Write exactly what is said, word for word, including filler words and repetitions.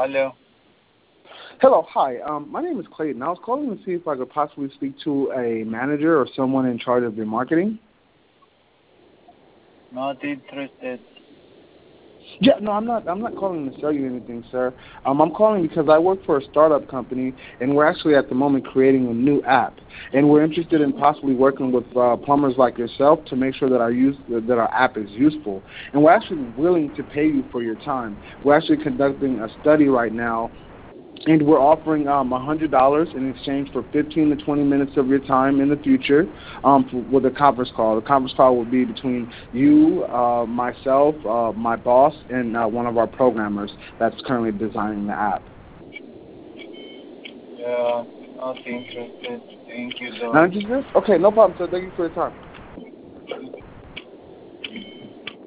Hello. Hello, hi. Um, my name is Clayton. I was calling to see if I could possibly speak to a manager or someone in charge of your marketing. Not interested. Yeah, no, I'm not. I'm not calling to sell you anything, sir. Um, I'm calling because I work for a startup company, and we're actually at the moment creating a new app, and we're interested in possibly working with uh, plumbers like yourself to make sure that our use that our app is useful. And we're actually willing to pay you for your time. We're actually conducting a study right now, and we're offering um, one hundred dollars in exchange for fifteen to twenty minutes of your time in the future um, for, with a conference call. The conference call will be between you, uh, myself, uh, my boss, and uh, one of our programmers that's currently designing the app. Yeah, not interested. Thank you, Not though. interested? Okay, no problem, sir. Thank you for your time.